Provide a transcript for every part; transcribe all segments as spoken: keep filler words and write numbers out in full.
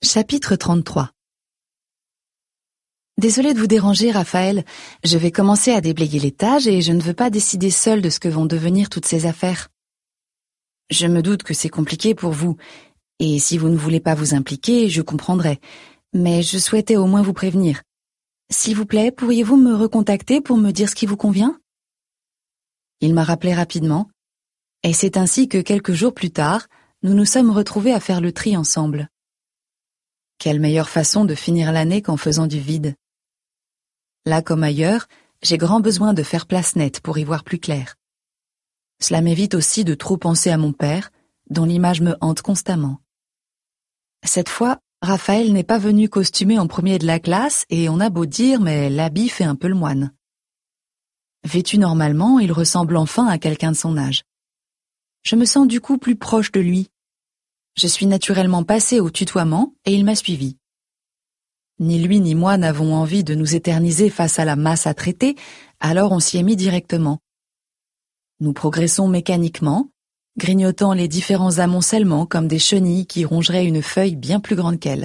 Chapitre trente-trois. Désolée de vous déranger, Raphaël. Je vais commencer à déblayer l'étage et je ne veux pas décider seule de ce que vont devenir toutes ces affaires. Je me doute que c'est compliqué pour vous, et si vous ne voulez pas vous impliquer, je comprendrai. Mais je souhaitais au moins vous prévenir. S'il vous plaît, pourriez-vous me recontacter pour me dire ce qui vous convient ? Il m'a rappelé rapidement, et c'est ainsi que quelques jours plus tard, nous nous sommes retrouvés à faire le tri ensemble. Quelle meilleure façon de finir l'année qu'en faisant du vide. Là comme ailleurs, j'ai grand besoin de faire place nette pour y voir plus clair. Cela m'évite aussi de trop penser à mon père, dont l'image me hante constamment. Cette fois, Raphaël n'est pas venu costumé en premier de la classe et on a beau dire, mais l'habit fait un peu le moine. Vêtu normalement, il ressemble enfin à quelqu'un de son âge. Je me sens du coup plus proche de lui. Je suis naturellement passée au tutoiement et il m'a suivi. Ni lui ni moi n'avons envie de nous éterniser face à la masse à traiter, alors on s'y est mis directement. Nous progressons mécaniquement, grignotant les différents amoncellements comme des chenilles qui rongeraient une feuille bien plus grande qu'elle.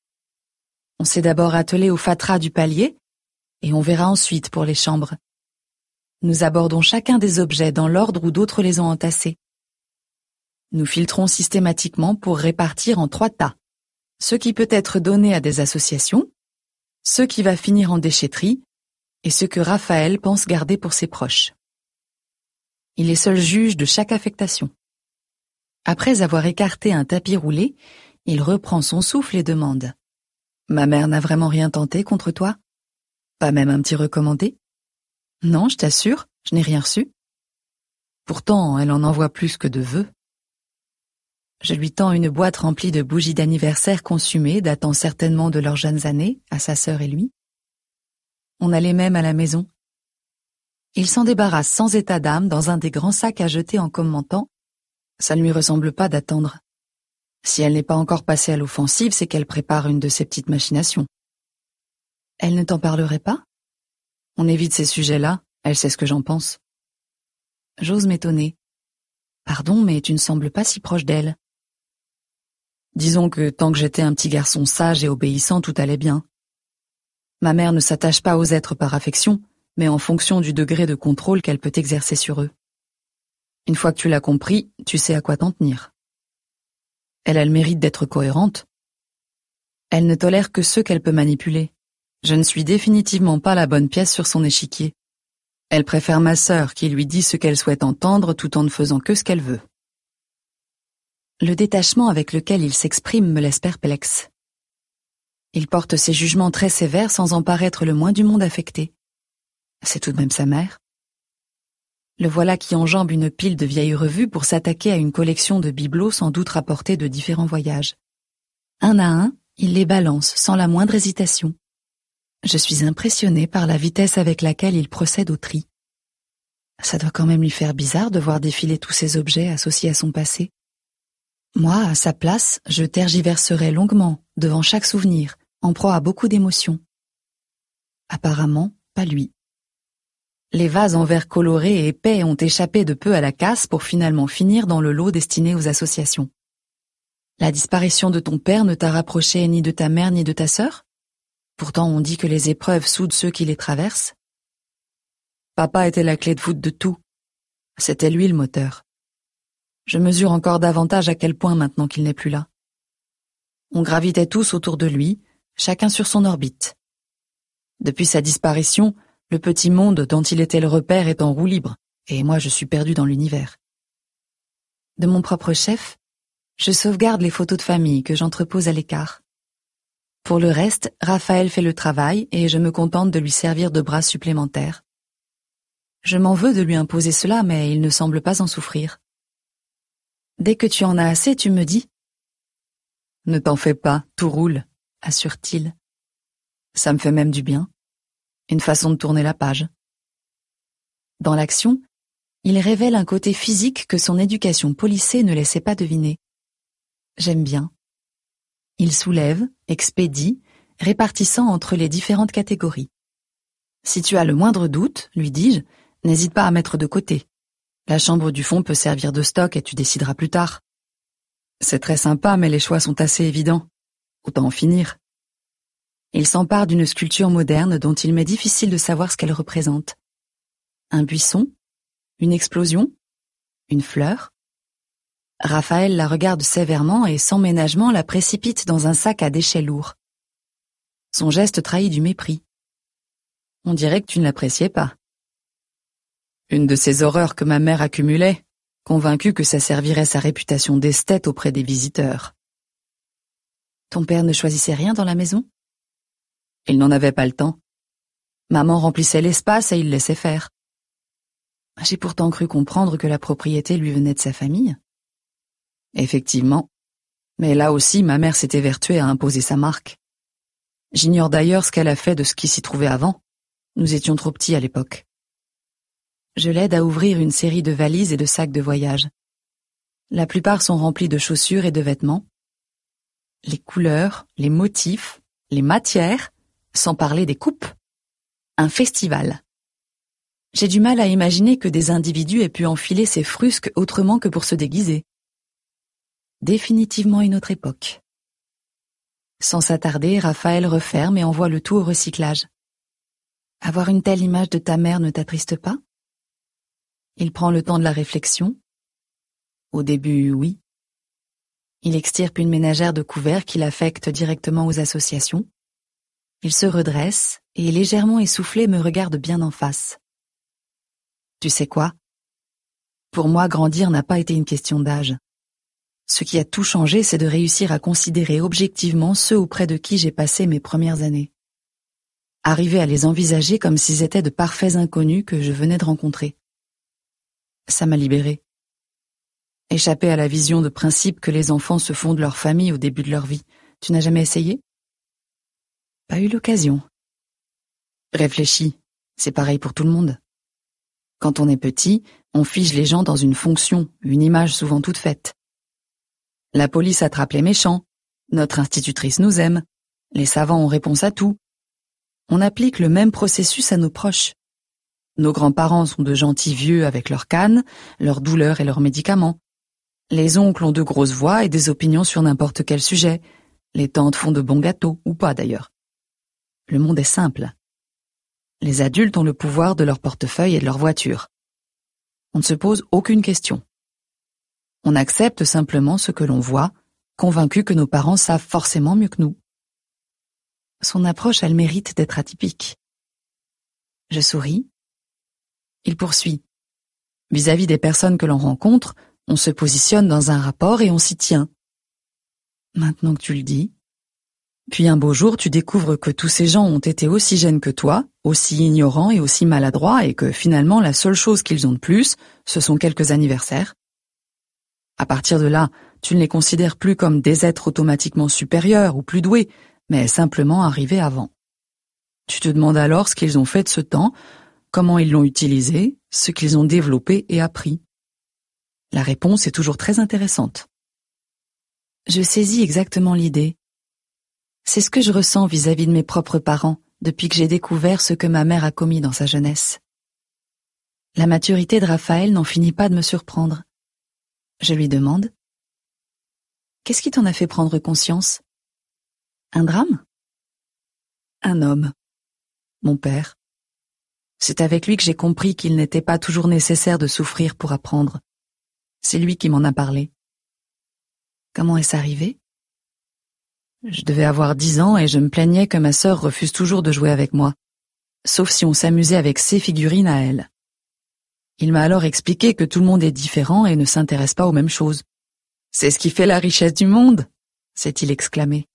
On s'est d'abord attelé au fatras du palier, et on verra ensuite pour les chambres. Nous abordons chacun des objets dans l'ordre où d'autres les ont entassés. Nous filtrons systématiquement pour répartir en trois tas. Ce qui peut être donné à des associations, ce qui va finir en déchetterie, et ce que Raphaël pense garder pour ses proches. Il est seul juge de chaque affectation. Après avoir écarté un tapis roulé, il reprend son souffle et demande « Ma mère n'a vraiment rien tenté contre toi ? Pas même un petit recommandé ? Non, je t'assure, je n'ai rien reçu. Pourtant, elle en envoie plus que de vœux. » Je lui tends une boîte remplie de bougies d'anniversaire consumées, datant certainement de leurs jeunes années, à sa sœur et lui. On a les mêmes à la maison. Il s'en débarrasse sans état d'âme dans un des grands sacs à jeter en commentant « Ça ne lui ressemble pas d'attendre. Si elle n'est pas encore passée à l'offensive, c'est qu'elle prépare une de ses petites machinations. » Elle ne t'en parlerait pas ? On évite ces sujets-là, elle sait ce que j'en pense. J'ose m'étonner. Pardon, mais tu ne sembles pas si proche d'elle. Disons que tant que j'étais un petit garçon sage et obéissant, tout allait bien. Ma mère ne s'attache pas aux êtres par affection, mais en fonction du degré de contrôle qu'elle peut exercer sur eux. Une fois que tu l'as compris, tu sais à quoi t'en tenir. Elle a le mérite d'être cohérente. Elle ne tolère que ceux qu'elle peut manipuler. Je ne suis définitivement pas la bonne pièce sur son échiquier. Elle préfère ma sœur qui lui dit ce qu'elle souhaite entendre tout en ne faisant que ce qu'elle veut. Le détachement avec lequel il s'exprime me laisse perplexe. Il porte ses jugements très sévères sans en paraître le moins du monde affecté. C'est tout de même sa mère. Le voilà qui enjambe une pile de vieilles revues pour s'attaquer à une collection de bibelots sans doute rapportés de différents voyages. Un à un, il les balance sans la moindre hésitation. Je suis impressionnée par la vitesse avec laquelle il procède au tri. Ça doit quand même lui faire bizarre de voir défiler tous ces objets associés à son passé. Moi, à sa place, je tergiverserais longuement devant chaque souvenir, en proie à beaucoup d'émotions. Apparemment, pas lui. Les vases en verre colorés et épais ont échappé de peu à la casse pour finalement finir dans le lot destiné aux associations. La disparition de ton père ne t'a rapproché ni de ta mère ni de ta sœur ? Pourtant, on dit que les épreuves soudent ceux qui les traversent. Papa était la clé de voûte de tout. C'était lui le moteur. Je mesure encore davantage à quel point maintenant qu'il n'est plus là. On gravitait tous autour de lui, chacun sur son orbite. Depuis sa disparition, le petit monde dont il était le repère est en roue libre, et moi je suis perdu dans l'univers. De mon propre chef, je sauvegarde les photos de famille que j'entrepose à l'écart. Pour le reste, Raphaël fait le travail et je me contente de lui servir de bras supplémentaires. Je m'en veux de lui imposer cela, mais il ne semble pas en souffrir. Dès que tu en as assez, tu me dis. Ne t'en fais pas, tout roule, assure-t-il. Ça me fait même du bien. Une façon de tourner la page. Dans l'action, il révèle un côté physique que son éducation polissée ne laissait pas deviner. J'aime bien. Il soulève, expédie, répartissant entre les différentes catégories. Si tu as le moindre doute, lui dis-je, n'hésite pas à mettre de côté. La chambre du fond peut servir de stock et tu décideras plus tard. C'est très sympa, mais les choix sont assez évidents. Autant en finir. Il s'empare d'une sculpture moderne dont il m'est difficile de savoir ce qu'elle représente. Un buisson? Une explosion? Une fleur? Raphaël la regarde sévèrement et sans ménagement la précipite dans un sac à déchets lourds. Son geste trahit du mépris. On dirait que tu ne l'appréciais pas. Une de ces horreurs que ma mère accumulait, convaincue que ça servirait sa réputation d'esthète auprès des visiteurs. Ton père ne choisissait rien dans la maison? Il n'en avait pas le temps. Maman remplissait l'espace et il laissait faire. J'ai pourtant cru comprendre que la propriété lui venait de sa famille. Effectivement. Mais là aussi, ma mère s'était vertuée à imposer sa marque. J'ignore d'ailleurs ce qu'elle a fait de ce qui s'y trouvait avant. Nous étions trop petits à l'époque. Je l'aide à ouvrir une série de valises et de sacs de voyage. La plupart sont remplis de chaussures et de vêtements. Les couleurs, les motifs, les matières, sans parler des coupes. Un festival. J'ai du mal à imaginer que des individus aient pu enfiler ces frusques autrement que pour se déguiser. Définitivement une autre époque. Sans s'attarder, Raphaël referme et envoie le tout au recyclage. Avoir une telle image de ta mère ne t'attriste pas? Il prend le temps de la réflexion. Au début, oui. Il extirpe une ménagère de couverts qu'il affecte directement aux associations. Il se redresse et, légèrement essoufflé, me regarde bien en face. Tu sais quoi? Pour moi, grandir n'a pas été une question d'âge. Ce qui a tout changé, c'est de réussir à considérer objectivement ceux auprès de qui j'ai passé mes premières années. Arriver à les envisager comme s'ils étaient de parfaits inconnus que je venais de rencontrer. Ça m'a libérée. Échapper à la vision de principe que les enfants se font de leur famille au début de leur vie. Tu n'as jamais essayé? Pas eu l'occasion. Réfléchis, c'est pareil pour tout le monde. Quand on est petit, on fige les gens dans une fonction, une image souvent toute faite. La police attrape les méchants, notre institutrice nous aime, les savants ont réponse à tout. On applique le même processus à nos proches. Nos grands-parents sont de gentils vieux avec leurs cannes, leurs douleurs et leurs médicaments. Les oncles ont de grosses voix et des opinions sur n'importe quel sujet. Les tantes font de bons gâteaux, ou pas d'ailleurs. Le monde est simple. Les adultes ont le pouvoir de leur portefeuille et de leur voiture. On ne se pose aucune question. On accepte simplement ce que l'on voit, convaincu que nos parents savent forcément mieux que nous. Son approche a le mérite d'être atypique. Je souris. Il poursuit. Vis-à-vis des personnes que l'on rencontre, on se positionne dans un rapport et on s'y tient. Maintenant que tu le dis. Puis un beau jour, tu découvres que tous ces gens ont été aussi jeunes que toi, aussi ignorants et aussi maladroits, et que finalement la seule chose qu'ils ont de plus, ce sont quelques anniversaires. À partir de là, tu ne les considères plus comme des êtres automatiquement supérieurs ou plus doués, mais simplement arrivés avant. Tu te demandes alors ce qu'ils ont fait de ce temps, comment ils l'ont utilisé, ce qu'ils ont développé et appris. La réponse est toujours très intéressante. Je saisis exactement l'idée. C'est ce que je ressens vis-à-vis de mes propres parents depuis que j'ai découvert ce que ma mère a commis dans sa jeunesse. La maturité de Raphaël n'en finit pas de me surprendre. Je lui demande. Qu'est-ce qui t'en a fait prendre conscience? Un drame? Un homme. Mon père. C'est avec lui que j'ai compris qu'il n'était pas toujours nécessaire de souffrir pour apprendre. C'est lui qui m'en a parlé. Comment est-ce arrivé? Je devais avoir dix ans et je me plaignais que ma sœur refuse toujours de jouer avec moi, sauf si on s'amusait avec ses figurines à elle. Il m'a alors expliqué que tout le monde est différent et ne s'intéresse pas aux mêmes choses. C'est ce qui fait la richesse du monde, s'est-il exclamé.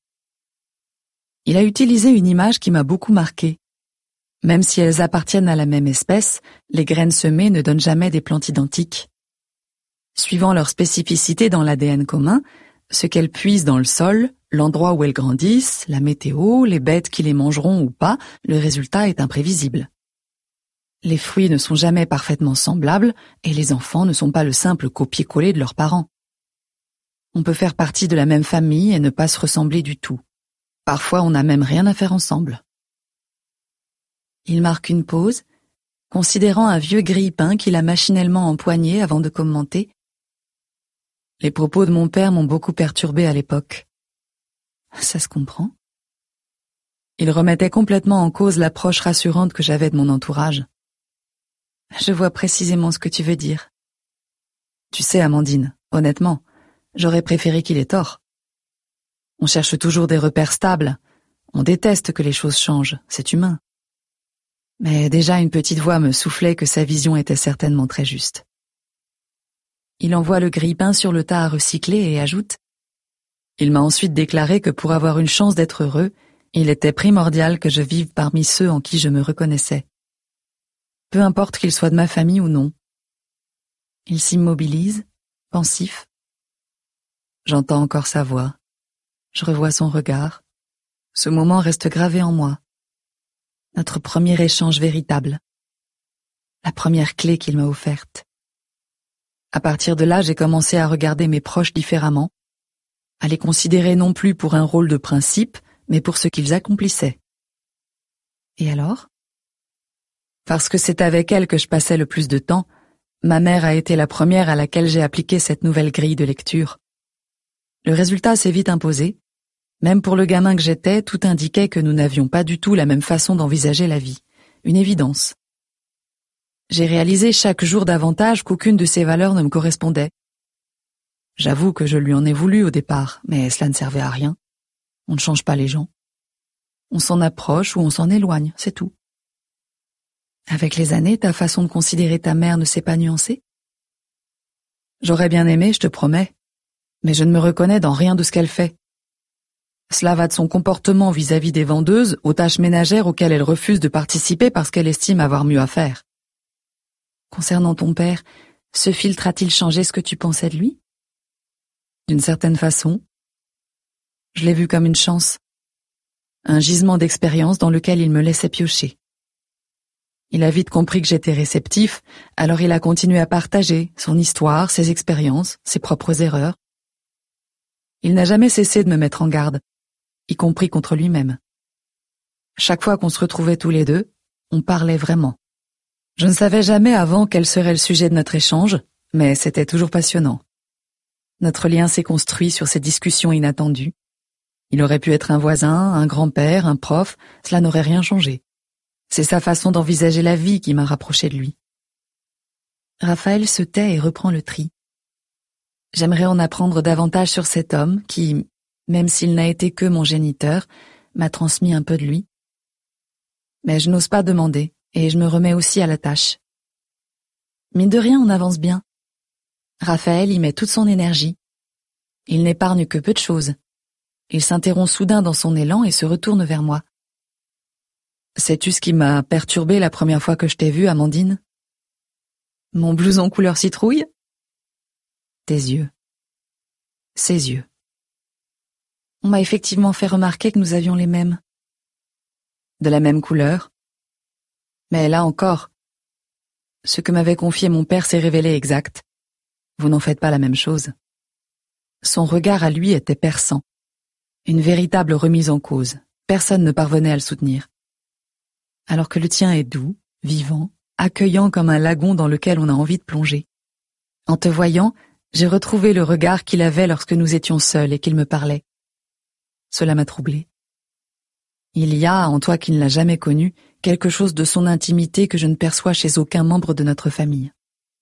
Il a utilisé une image qui m'a beaucoup marquée. Même si elles appartiennent à la même espèce, les graines semées ne donnent jamais des plantes identiques. Suivant leur spécificité dans l'A D N commun, ce qu'elles puisent dans le sol, l'endroit où elles grandissent, la météo, les bêtes qui les mangeront ou pas, le résultat est imprévisible. Les fruits ne sont jamais parfaitement semblables et les enfants ne sont pas le simple copier-coller de leurs parents. On peut faire partie de la même famille et ne pas se ressembler du tout. Parfois, on n'a même rien à faire ensemble. Il marque une pause, considérant un vieux grille-pain qu'il a machinalement empoigné avant de commenter. Les propos de mon père m'ont beaucoup perturbé à l'époque. Ça se comprend. Il remettait complètement en cause l'approche rassurante que j'avais de mon entourage. Je vois précisément ce que tu veux dire. Tu sais, Amandine, honnêtement, j'aurais préféré qu'il ait tort. On cherche toujours des repères stables. On déteste que les choses changent, c'est humain. Mais déjà une petite voix me soufflait que sa vision était certainement très juste. Il envoie le grille-pain sur le tas à recycler et ajoute « Il m'a ensuite déclaré que pour avoir une chance d'être heureux, il était primordial que je vive parmi ceux en qui je me reconnaissais. Peu importe qu'ils soient de ma famille ou non. » Il s'immobilise, pensif. J'entends encore sa voix. Je revois son regard. Ce moment reste gravé en moi. Notre premier échange véritable. La première clé qu'il m'a offerte. À partir de là, j'ai commencé à regarder mes proches différemment, à les considérer non plus pour un rôle de principe, mais pour ce qu'ils accomplissaient. Et alors ? Parce que c'est avec elle que je passais le plus de temps, ma mère a été la première à laquelle j'ai appliqué cette nouvelle grille de lecture. Le résultat s'est vite imposé. Même pour le gamin que j'étais, tout indiquait que nous n'avions pas du tout la même façon d'envisager la vie. Une évidence. J'ai réalisé chaque jour davantage qu'aucune de ces valeurs ne me correspondait. J'avoue que je lui en ai voulu au départ, mais cela ne servait à rien. On ne change pas les gens. On s'en approche ou on s'en éloigne, c'est tout. Avec les années, ta façon de considérer ta mère ne s'est pas nuancée ? J'aurais bien aimé, je te promets, mais je ne me reconnais dans rien de ce qu'elle fait. Cela va de son comportement vis-à-vis des vendeuses aux tâches ménagères auxquelles elle refuse de participer parce qu'elle estime avoir mieux à faire. Concernant ton père, ce filtre a-t-il changé ce que tu pensais de lui ? D'une certaine façon. Je l'ai vu comme une chance. Un gisement d'expérience dans lequel il me laissait piocher. Il a vite compris que j'étais réceptif, alors il a continué à partager son histoire, ses expériences, ses propres erreurs. Il n'a jamais cessé de me mettre en garde, y compris contre lui-même. Chaque fois qu'on se retrouvait tous les deux, on parlait vraiment. Je ne savais jamais avant quel serait le sujet de notre échange, mais c'était toujours passionnant. Notre lien s'est construit sur ces discussions inattendues. Il aurait pu être un voisin, un grand-père, un prof, cela n'aurait rien changé. C'est sa façon d'envisager la vie qui m'a rapproché de lui. Raphaël se tait et reprend le tri. J'aimerais en apprendre davantage sur cet homme qui, même s'il n'a été que mon géniteur, m'a transmis un peu de lui. Mais je n'ose pas demander, et je me remets aussi à la tâche. Mine de rien, on avance bien. Raphaël y met toute son énergie. Il n'épargne que peu de choses. Il s'interrompt soudain dans son élan et se retourne vers moi. Sais-tu ce qui m'a perturbée la première fois que je t'ai vue, Amandine ? Mon blouson couleur citrouille ? Tes yeux. Ses yeux. On m'a effectivement fait remarquer que nous avions les mêmes. De la même couleur. Mais là encore, ce que m'avait confié mon père s'est révélé exact. Vous n'en faites pas la même chose. Son regard à lui était perçant. Une véritable remise en cause. Personne ne parvenait à le soutenir. Alors que le tien est doux, vivant, accueillant comme un lagon dans lequel on a envie de plonger. En te voyant, j'ai retrouvé le regard qu'il avait lorsque nous étions seuls et qu'il me parlait. Cela m'a troublée. Il y a, en toi qui ne l'as jamais connu, quelque chose de son intimité que je ne perçois chez aucun membre de notre famille.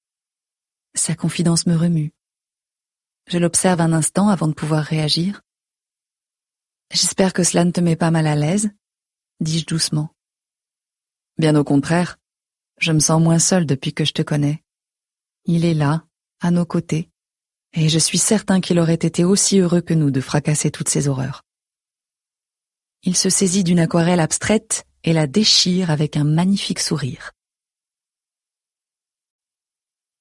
Sa confidence me remue. Je l'observe un instant avant de pouvoir réagir. J'espère que cela ne te met pas mal à l'aise, dis-je doucement. Bien au contraire, je me sens moins seule depuis que je te connais. Il est là, à nos côtés, et je suis certain qu'il aurait été aussi heureux que nous de fracasser toutes ces horreurs. Il se saisit d'une aquarelle abstraite et la déchire avec un magnifique sourire.